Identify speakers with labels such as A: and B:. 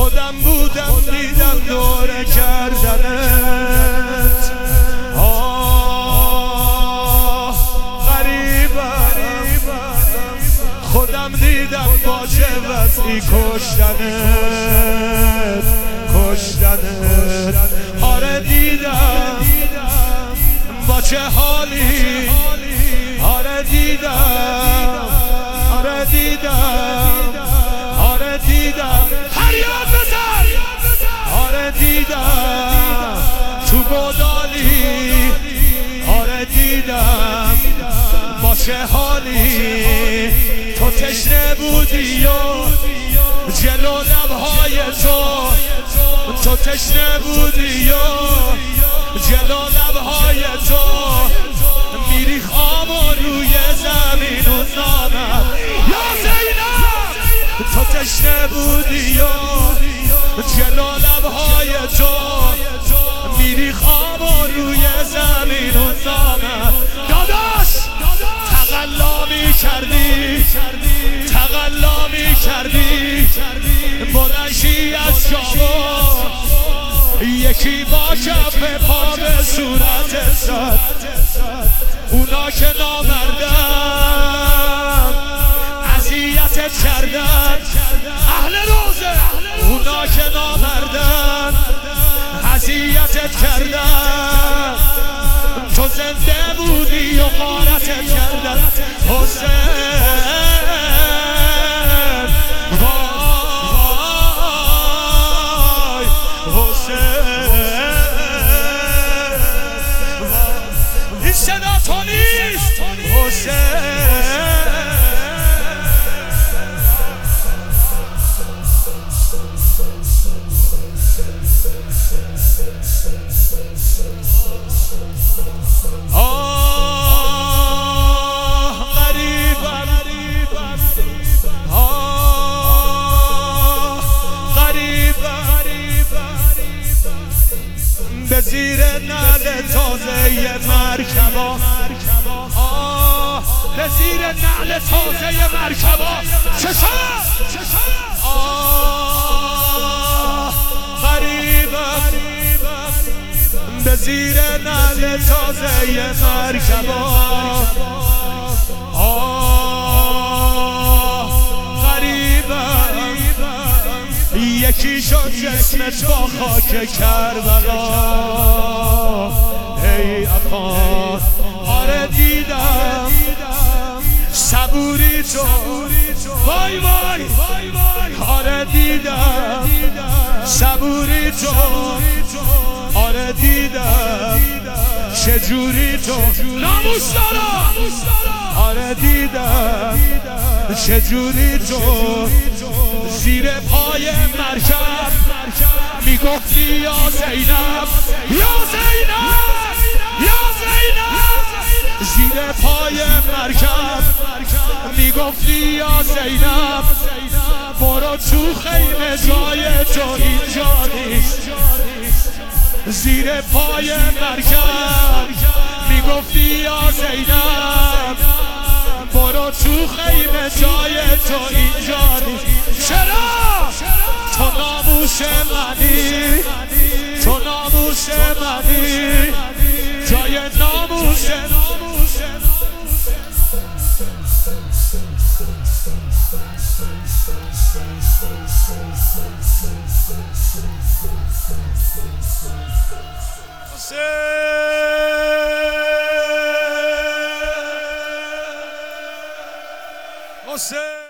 A: خودم بودم دیدم دوره کردنت. غریبم خودم دیدم با چه وضعی کشتنت. آره دیدم با چه حالی. آره دیدم فریاد بزن. آره دیدم تو گودالی. آره دیدم با چه حالی. تو تشنه بودی و جلو لبهای تو تشنه بودی و جلو لبهای تو میری خواب و روی زمین و نامم. یا زینب تو تشنه بودی و جلو لبهای تو میری خواب و روی زمین و نامم. داداش تقلا می کردی بلنشی از جامو یکی با کف پا به صورت زد. اونا که نامردن اذیتت کردن اهل روزه. اونا که نامردن اذیتت کردن تو زنده بودی و غارتت کردن. حسین این صدا تو نیست. به زیر نعل تازه مرکبا. به زیر نعل تازه مرکبا. چشم غریبم به زیر نعل تازه مرکبا. یکی شد جسمت با خاک کربلا. ای افغان آره دیدم صبوری تو. وای وای آره دیدم صبوری تو. آره دیدم چجوری تو ناموس دارم. آره دیدم چجوری تو زیر پای مرکب میگفتی یا زینب زیر پای مرکب میگفتی یا زینب برو تو خیمه جای تو اینجا نیست. زیر پای مرکب میگفتی یا زینب برو تو خیمه جای تو اینجا نیست. چرا؟ تو ناموس منی جای ناموس. حسین